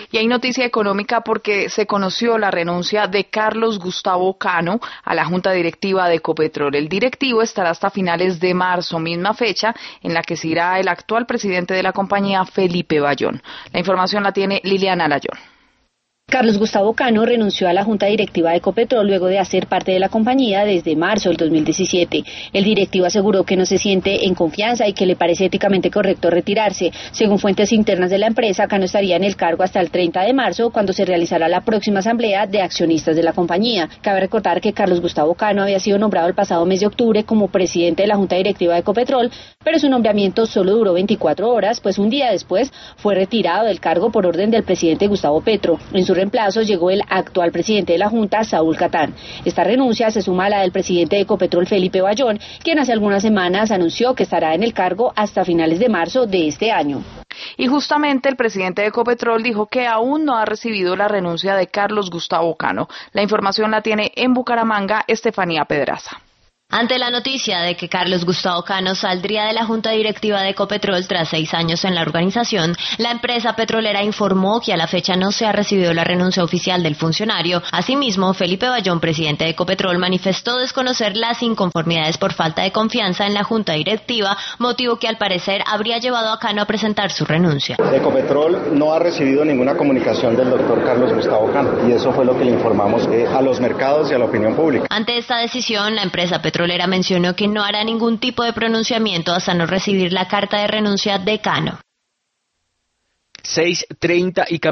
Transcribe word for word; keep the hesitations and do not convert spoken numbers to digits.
Y hay noticia económica porque se conoció la renuncia de Carlos Gustavo Cano a la Junta Directiva de Ecopetrol. El directivo estará hasta finales de marzo, misma fecha en la que se irá el actual presidente de la compañía, Felipe Bayón. La información la tiene Liliana Layón. Carlos Gustavo Cano renunció a la Junta Directiva de Ecopetrol luego de hacer parte de la compañía desde marzo del dos mil diecisiete. El directivo aseguró que no se siente en confianza y que le parece éticamente correcto retirarse. Según fuentes internas de la empresa, Cano estaría en el cargo hasta el treinta de marzo, cuando se realizará la próxima asamblea de accionistas de la compañía. Cabe recordar que Carlos Gustavo Cano había sido nombrado el pasado mes de octubre como presidente de la Junta Directiva de Ecopetrol, pero su nombramiento solo duró veinticuatro horas, pues un día después fue retirado del cargo por orden del presidente Gustavo Petro. En su reemplazo llegó el actual presidente de la Junta, Saúl Catán. Esta renuncia se suma a la del presidente de Ecopetrol, Felipe Bayón, quien hace algunas semanas anunció que estará en el cargo hasta finales de marzo de este año. Y justamente el presidente de Ecopetrol dijo que aún no ha recibido la renuncia de Carlos Gustavo Cano. La información la tiene en Bucaramanga Estefanía Pedraza. Ante la noticia de que Carlos Gustavo Cano saldría de la Junta Directiva de Ecopetrol tras seis años en la organización, la empresa petrolera informó que a la fecha no se ha recibido la renuncia oficial del funcionario. Asimismo, Felipe Bayón, presidente de Ecopetrol, manifestó desconocer las inconformidades por falta de confianza en la Junta Directiva, motivo que al parecer habría llevado a Cano a presentar su renuncia. Ecopetrol no ha recibido ninguna comunicación del doctor Carlos Gustavo Cano, y eso fue lo que le informamos eh, a los mercados y a la opinión pública. Ante esta decisión, la empresa petrolera Petrolera mencionó que no hará ningún tipo de pronunciamiento hasta no recibir la carta de renuncia de Cano. seis treinta y